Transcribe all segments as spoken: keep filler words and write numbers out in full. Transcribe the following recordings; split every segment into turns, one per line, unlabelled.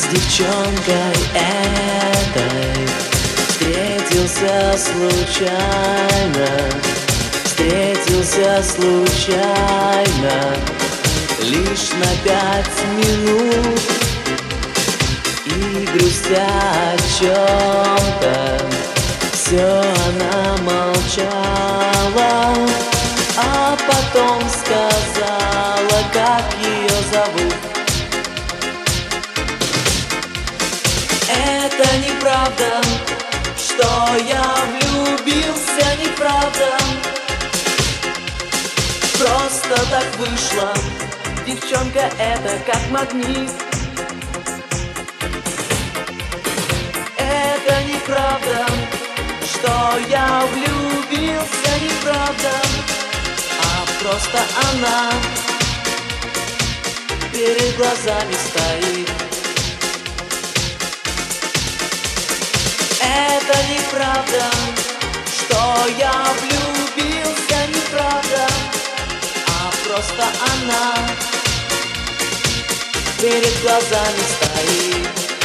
девчонкой этой встретился случайно, встретился случайно, лишь на пять минут. И грустя о чем-то, все она молчала, а потом сказала, как ее зовут. Это неправда, что я влюбился, неправда. Просто так вышло, девчонка эта как магнит. Это неправда, что я влюбился, неправда, а просто она перед глазами стоит. Это неправда, что я влюбился, неправда, а просто она перед глазами стоит.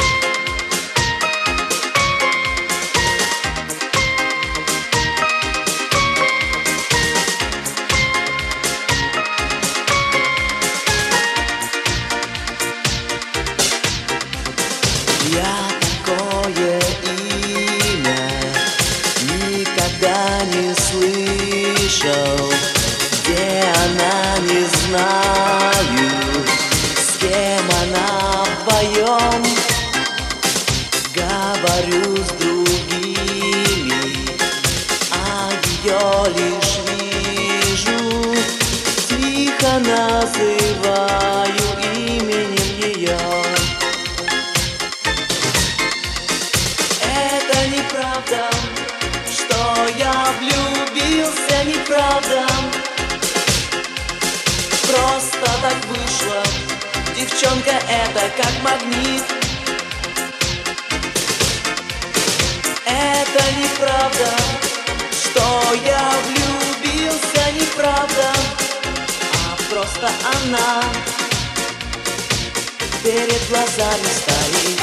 Я такое имя никогда не слышал, где она, не знаю, с кем она вдвоем. Говорю с другими, а ее лишь вижу, тихо называю именем ее. Это неправда, что я влюбился, неправда. Просто так вышло, девчонка эта как магнит. Это неправда, что я влюбился, неправда, а просто она перед глазами стоит.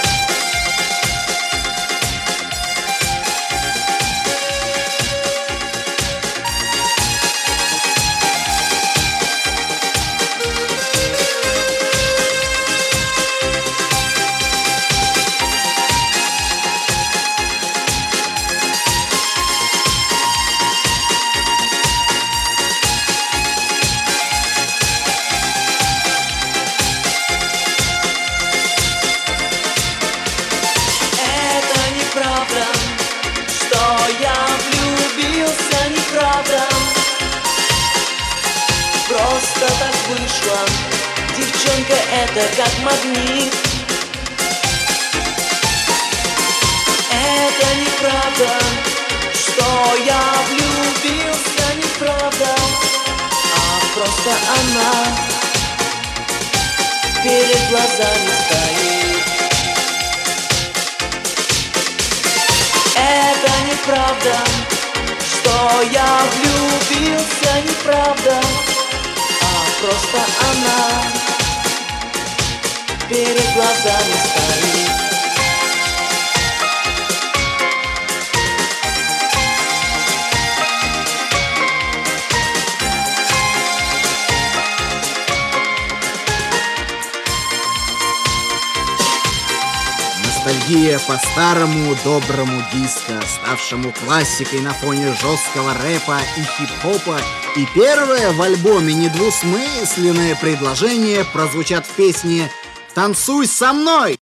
Просто так вышло, девчонка эта как магнит. Это неправда, что я влюбился, неправда, а просто она перед глазами стоит. Это неправда, что я влюбился, неправда, а просто она перед глазами стоит.
Ностальгия по старому доброму диско, ставшему классикой на фоне жесткого рэпа и хип-хопа. И первое в альбоме недвусмысленное предложение прозвучат в песне «Танцуй со мной».